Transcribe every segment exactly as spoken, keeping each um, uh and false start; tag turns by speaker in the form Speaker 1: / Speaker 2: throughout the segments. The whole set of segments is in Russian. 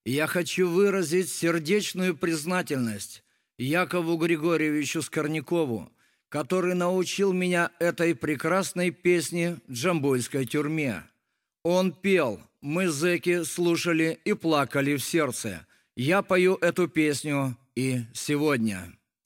Speaker 1: Я хочу выразить сердечную признательность Якову Григорьевичу Скорнякову, который научил меня этой прекрасной песне в Джамбульской тюрьме. Он пел, мы, зэки, слушали и плакали в сердце. Я пою эту песню и сегодня.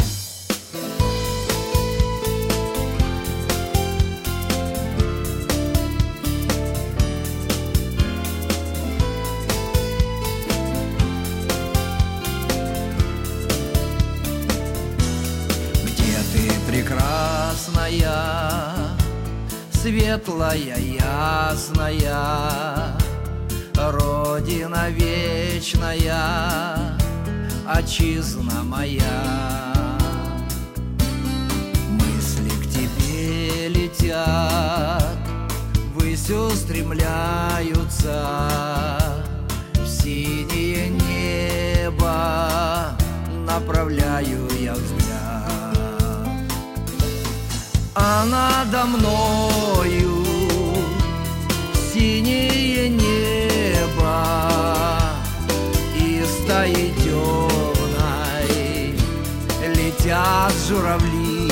Speaker 2: Прекрасная, светлая, ясная, Родина вечная, отчизна моя. Мысли к тебе летят, ввысь устремляются, в синее небо направляю я взгляд. А надо мною синее небо, и стаи темной летят журавли.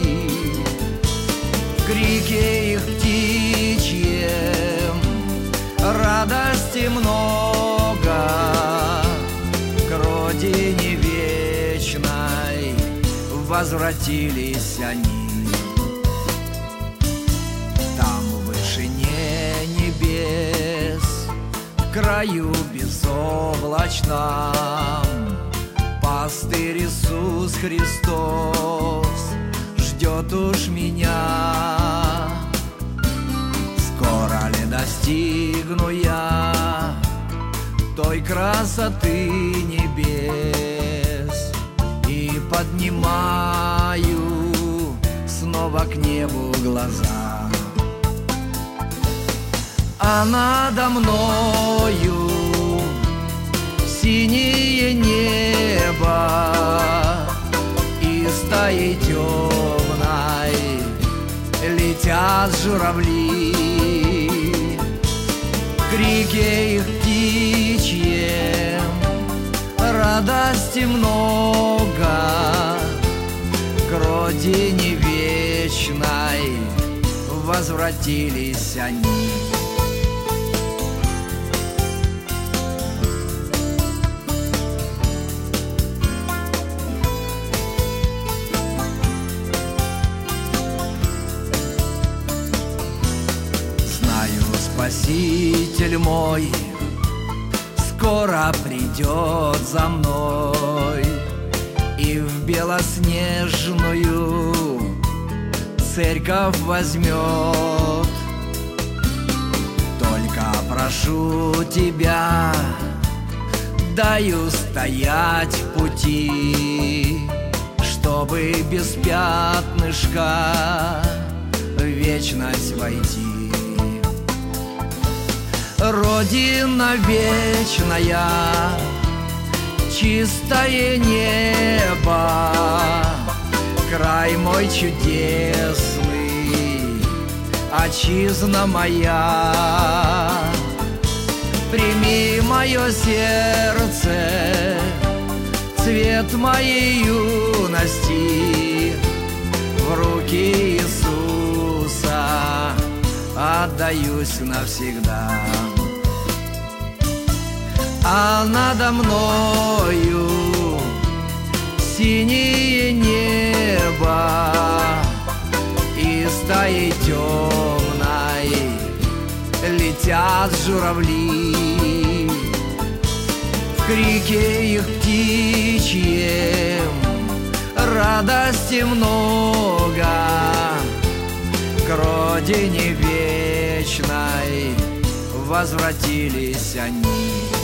Speaker 2: В крике их птичьем радости много, к родине вечной возвратились они. В краю безоблачном пастырь Иисус Христос ждет уж меня. Скоро ли достигну я той красоты небес и поднимаю снова к небу глаза. А надо мною синее небо, и стаи темной летят журавли. В крике их птичьем радости много, к родине вечной возвратились они. Спаситель мой скоро придет за мной и в белоснежную церковь возьмет. Только прошу тебя, дай устоять в пути, чтобы без пятнышка в вечность войти. Родина вечная, чистое небо, край мой чудесный, отчизна моя. Прими мое сердце, цвет моей юности, в руки Иисуса отдаюсь навсегда. А надо мною синее небо, и стаи темной летят журавли. В крике их птичьем радости много, к родине вечной возвратились они.